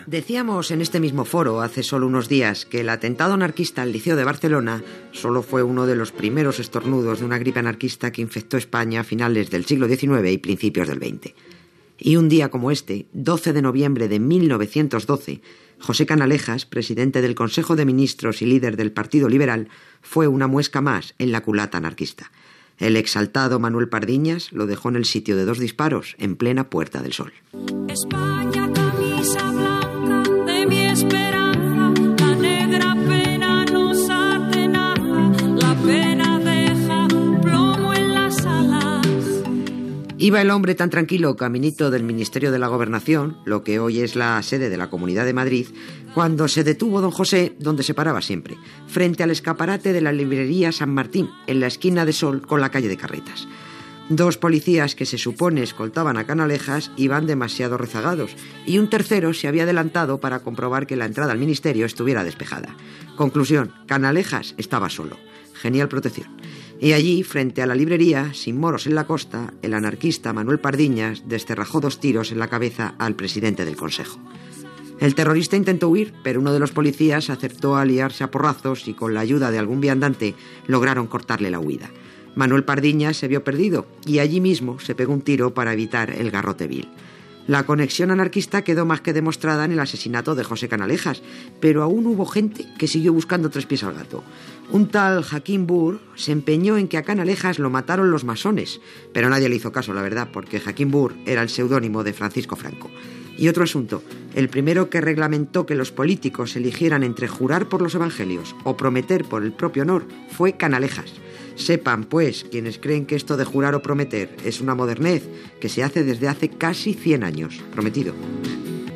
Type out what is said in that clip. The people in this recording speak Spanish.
Decíamos en este mismo foro hace solo unos días que el atentado anarquista al Liceo de Barcelona solo fue uno de los primeros estornudos de una gripe anarquista que infectó España a finales del siglo XIX y principios del XX. Y un día como este, 12 de noviembre de 1912, José Canalejas, presidente del Consejo de Ministros y líder del Partido Liberal, fue una muesca más en la culata anarquista. El exaltado Manuel Pardiñas lo dejó en el sitio de 2 disparos en plena Puerta del Sol. España, camisa blanca de mi esperanza, la negra pena no sabe nada, la pena deja plomo en las alas. Iba el hombre tan tranquilo caminito del Ministerio de la Gobernación, lo que hoy es la sede de la Comunidad de Madrid, cuando se detuvo don José donde se paraba siempre, frente al escaparate de la librería San Martín, en la esquina de Sol con la calle de Carretas. 2 policías que se supone escoltaban a Canalejas iban demasiado rezagados y un tercero se había adelantado para comprobar que la entrada al ministerio estuviera despejada. Conclusión, Canalejas estaba solo. Genial protección. Y allí, frente a la librería, sin moros en la costa, el anarquista Manuel Pardiñas descerrajó 2 tiros en la cabeza al presidente del Consejo. El terrorista intentó huir, pero uno de los policías acertó a liarse a porrazos y con la ayuda de algún viandante lograron cortarle la huida. Manuel Pardiñas se vio perdido y allí mismo se pegó un tiro para evitar el garrote vil. La conexión anarquista quedó más que demostrada en el asesinato de José Canalejas, pero aún hubo gente que siguió buscando 3 pies al gato. Un tal Joaquín Burr se empeñó en que a Canalejas lo mataron los masones, pero nadie le hizo caso, la verdad, porque Joaquín Burr era el seudónimo de Francisco Franco. Y otro asunto, el primero que reglamentó que los políticos eligieran entre jurar por los evangelios o prometer por el propio honor fue Canalejas. Sepan, pues, quienes creen que esto de jurar o prometer es una modernez que se hace desde hace casi 100 años. Prometido.